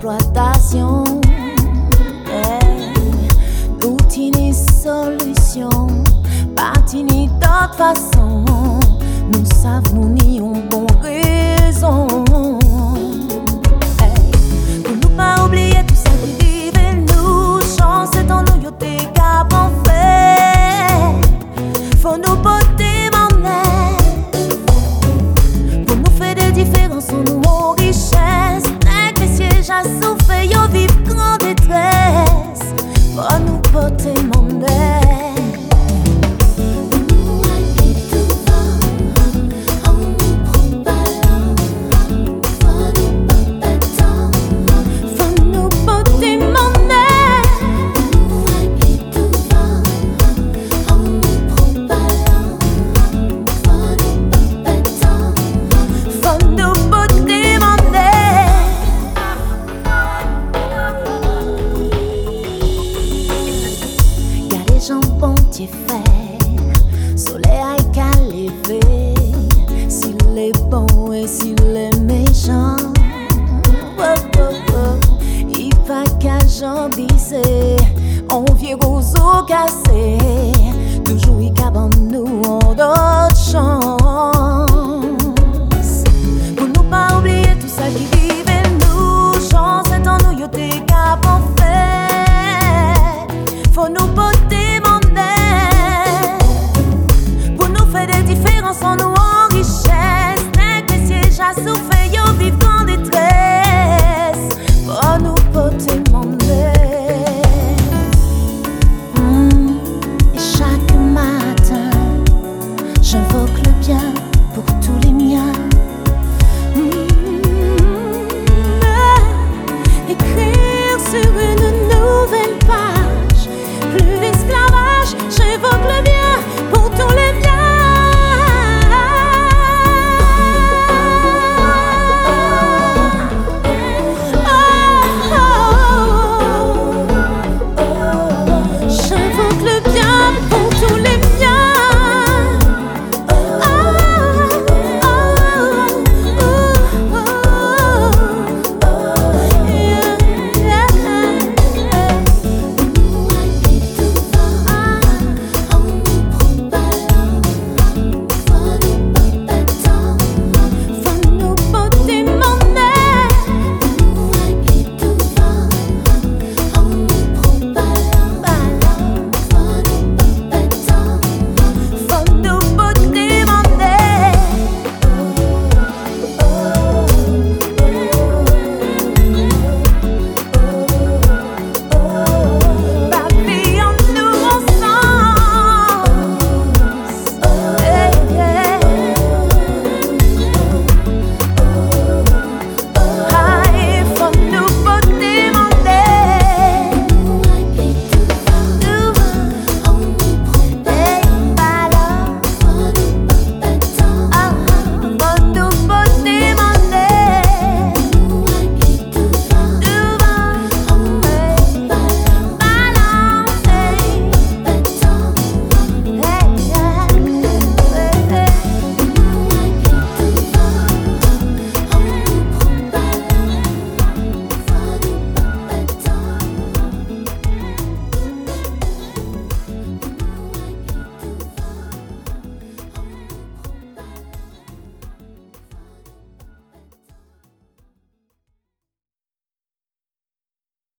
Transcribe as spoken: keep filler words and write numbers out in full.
exploitation. Hey, nous t'ini solution, pas t'ini d'autre façon. Nous savons nous n'y ont bon raison. Hey, pour nous pas oublier tout ça qui vive nous, chance c'est en nous y'ont des cap en fait. Faut nous porter mon aide, pour nous faire des différences en nous en richesse. Nègres, messieurs, j'ai souffert, y'en vivent grand détresse. Faut nous porter mon aide. Jambon t'y fait, soleil a qu'à lever. S'il est bon et s'il est méchant, oh, oh, oh. Il va qu'à jambisser, on vient aux os cassés. Toujours il cabane nous en d'autres champs.